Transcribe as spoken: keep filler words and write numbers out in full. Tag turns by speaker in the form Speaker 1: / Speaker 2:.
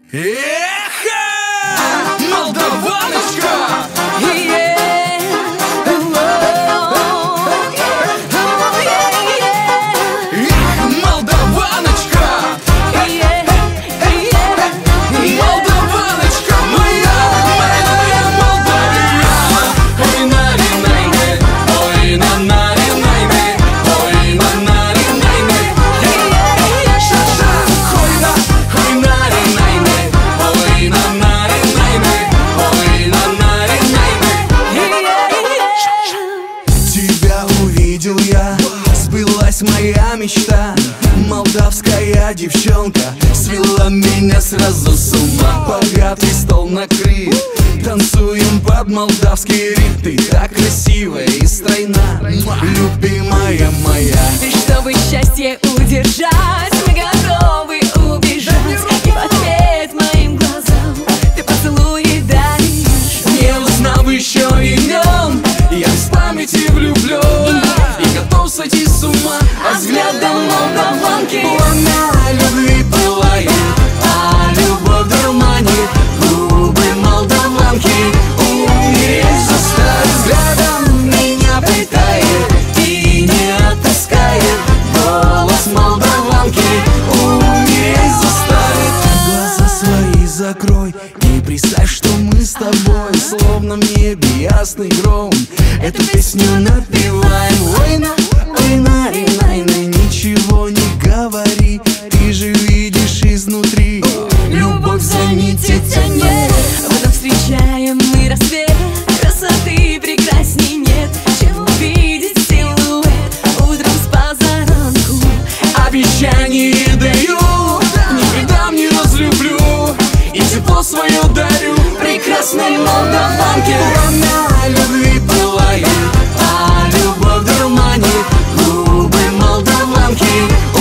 Speaker 1: Эхо! Молдаваночка!
Speaker 2: Увидел я, сбылась моя мечта. Молдавская девчонка свела меня сразу с ума. Богатый стол накрыт, танцуем под молдавский ритм. Ты так красивая и стройна, любимая моя.
Speaker 3: И чтобы счастье удержать, мы готовы убежать. И в ответ моим глазам ты поцелуи даришь.
Speaker 2: Не узнав еще имен, я с памяти влюблен и готов сойти с ума от взгляда молдаванки. Пламя любви пылает, а любовь дурманит. Губы молдаванки умереть заставит. Взглядом меня питает и не отпускает. Голос молдаванки умереть заставит. Глаза свои закрой и представь, что мы с тобой словно в небе ясный гром эту песню напеваем. Ой, на, ой, на, ри, най, най, ничего не говори, ты же видишь изнутри. Любовь за нити тянет.
Speaker 3: В этом встречаем мы рассвет. Красоты прекрасней нет, чем увидеть силуэт утром с позаранку.
Speaker 2: Обещание даю, не предам, не разлюблю и тепло свое дарю прекрасной молдаванке. Пламя любви пылает, а любовь дурманит. Губы молдаванки